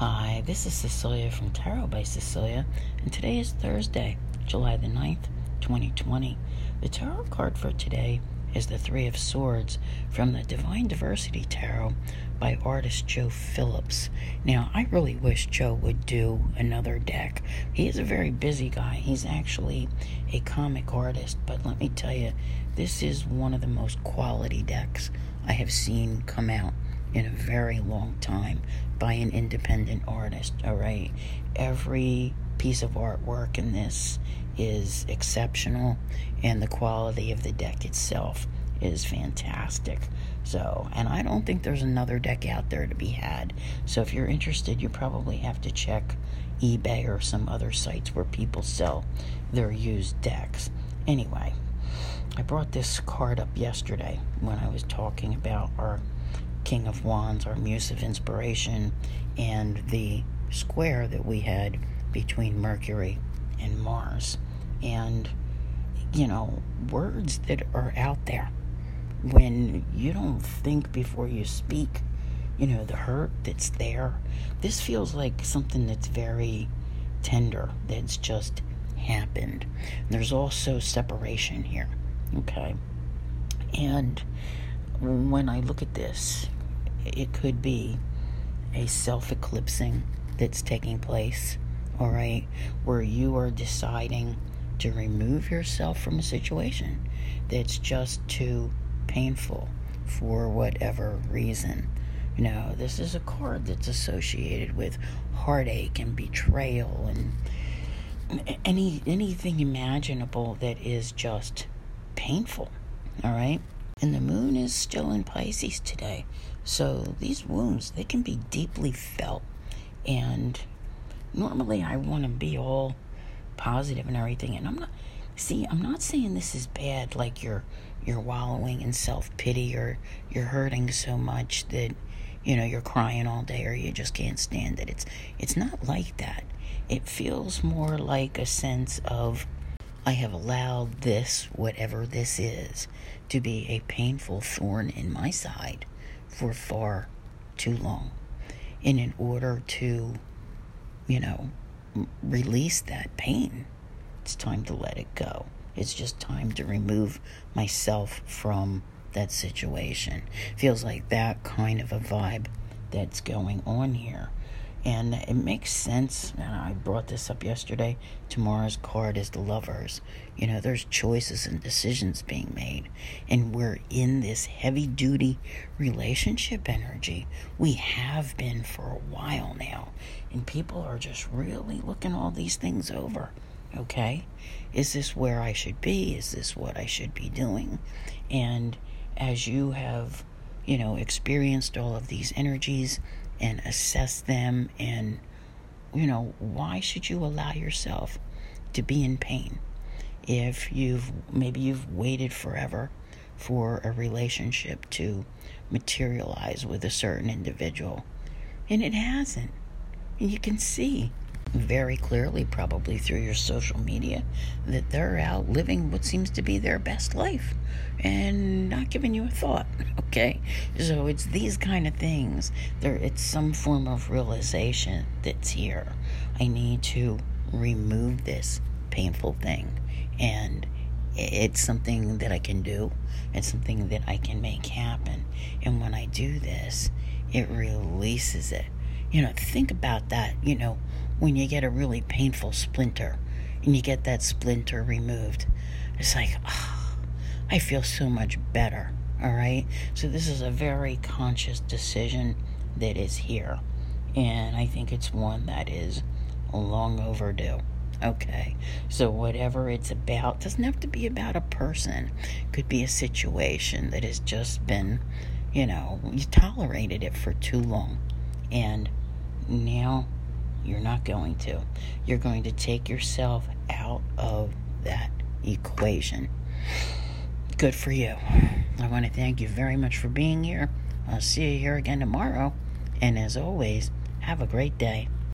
Hi, this is Cecilia from Tarot by Cecilia, and today is Thursday, July the 9th, 2020. The tarot card for today is the Three of Swords from the Divine Diversity Tarot by artist Joe Phillips. Now, I really wish Joe would do another deck. He is a very busy guy. He's actually a comic artist, but let me tell you, this is one of the most quality decks I have seen come out in a very long time by an independent artist. All right, every piece of artwork in this is exceptional, and the quality of the deck itself is fantastic. So, and I don't think there's another deck out there to be had. So if you're interested, you probably have to check eBay or some other sites where people sell their used decks. Anyway, I brought this card up yesterday when I was talking about our King of Wands, our Muse of Inspiration, and the square that we had between Mercury and Mars. And, words that are out there, when you don't think before you speak, the hurt that's there. This feels like something that's very tender, that's just happened. There's also separation here, okay? And when I look at this, it could be a self-eclipsing that's taking place, all right, where you are deciding to remove yourself from a situation that's just too painful for whatever reason. This is a card that's associated with heartache and betrayal and anything imaginable that is just painful, all right? And the moon is still in Pisces today. So these wounds, they can be deeply felt. And normally I want to be all positive and everything. And I'm not saying this is bad, like you're wallowing in self-pity or you're hurting so much that, you're crying all day or you just can't stand it. It's not like that. It feels more like a sense of, I have allowed this, whatever this is, to be a painful thorn in my side for far too long. And in order to, release that pain, it's time to let it go. It's just time to remove myself from that situation. Feels like that kind of a vibe that's going on here. And it makes sense, and I brought this up yesterday. Tomorrow's card is the Lovers. There's choices and decisions being made. And we're in this heavy-duty relationship energy. We have been for a while now. And people are just really looking all these things over. Okay? Is this where I should be? Is this what I should be doing? And as you have, experienced all of these energies and assess them, and why should you allow yourself to be in pain if you've waited forever for a relationship to materialize with a certain individual, and it hasn't. And you can see very clearly, probably through your social media, that they're out living what seems to be their best life and not giving you a thought, okay? So it's these kind of things. It's some form of realization that's here. I need to remove this painful thing, and it's something that I can do. It's something that I can make happen. And when I do this, it releases it. Think about that, when you get a really painful splinter and you get that splinter removed. It's like, I feel so much better, all right? So this is a very conscious decision that is here. And I think it's one that is long overdue. Okay, so whatever it's about, doesn't have to be about a person. Could be a situation that has just been, you tolerated it for too long. And now you're not going to. You're going to take yourself out of that equation. Good for you. I want to thank you very much for being here. I'll see you here again tomorrow. And as always, have a great day.